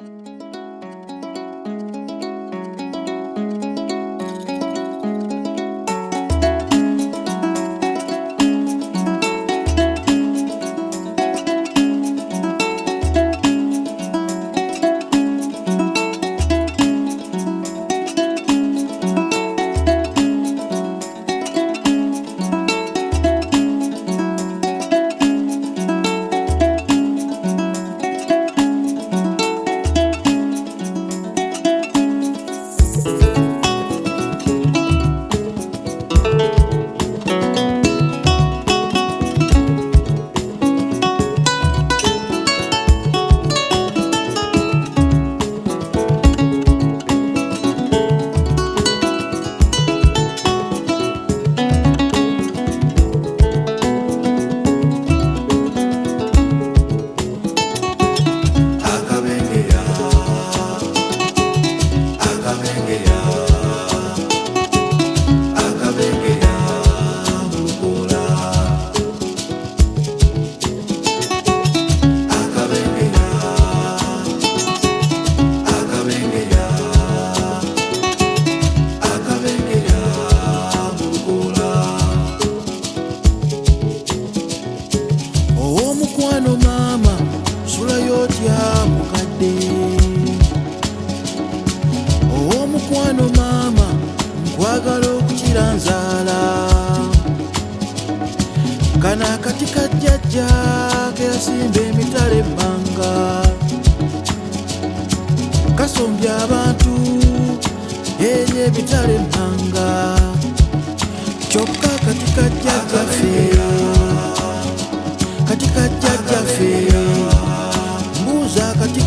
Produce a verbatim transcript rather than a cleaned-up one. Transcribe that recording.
Mukwano mama sula yotya mukadde. Owo mukwano mama nkwagala okukira nzaala. Kana akati ka jjajja ke yasimba emitala emmanga kasombya abantu eri ebitala emmanga.